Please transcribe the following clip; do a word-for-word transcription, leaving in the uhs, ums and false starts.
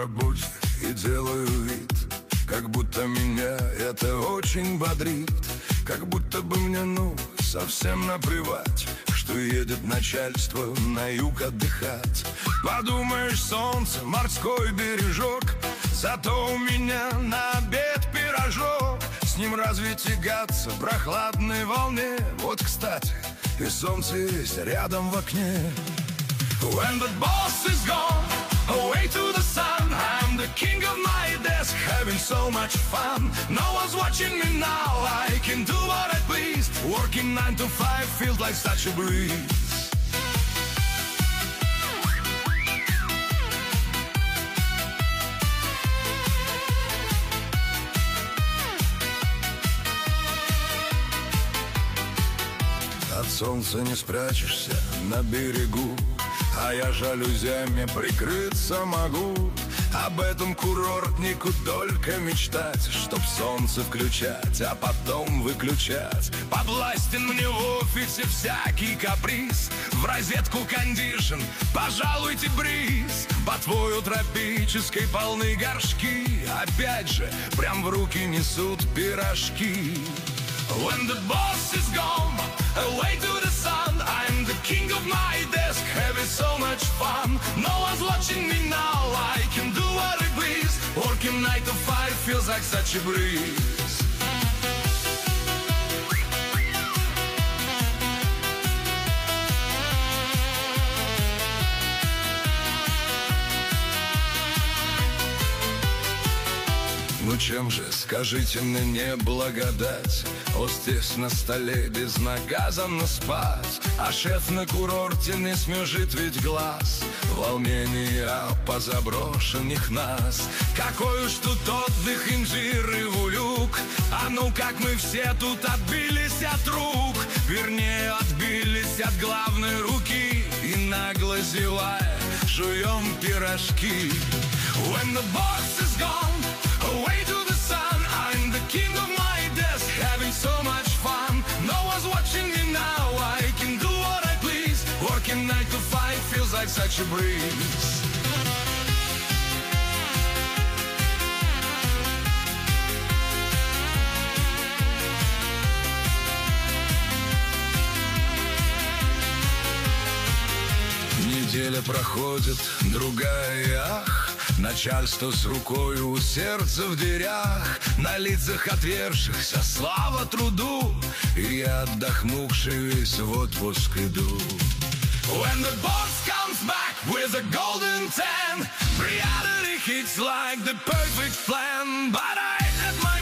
работе и делаю вид, как будто меня это очень бодрит. Как будто бы мне, ну, совсем наплевать, что едет начальство на юг отдыхать. Подумаешь, солнце, морской бережок, зато у меня на обед пирожок. С ним разве тягаться в прохладной волне? Вот, кстати, и солнце есть рядом в окне. When the boss is gone, away to the sun, I'm the king of my desk, having so much fun. No one's watching me now, I can do what I please. Working nine to five feels like such a breeze. От солнца не спрячешься на берегу, а я жалюзями прикрыться могу. Об этом курортнику только мечтать, чтоб солнце включать, а потом выключать. Подвластен мне в офисе всякий каприз, в розетку кондишн, пожалуйте бриз. По твою тропической полны горшки, опять же, прям в руки несут пирожки. When the boss is gone, away to the sun, I'm the king of my desk, having so much fun. No one's watching me now, I can do what I please. Working nine to five feels like such a breeze. Ну чем же, скажите мне, не благодать? Остись на столе безнаказанно спать, а шеф на курорте не смежит ведь глаз. Волнение по заброшенных нас. Какой уж тут отдых, инжир и улюк. А ну как мы все тут отбились от рук, вернее отбились от главной руки, и нагло зевая жуем пирожки. When the boss is gone, away to the sun, I'm the king of my desk, having so much fun. No one's watching me now, I can do what I please. Working nine to five feels like such a breeze. Неделя проходит, другая, ах. Начальство с рукой у сердца в дверях, на лицах отвергшихся слава труду, и я, отдохнувший, весь в отпуск иду. When the boss comes back with a golden tan, reality hits like the perfect plan, but I had my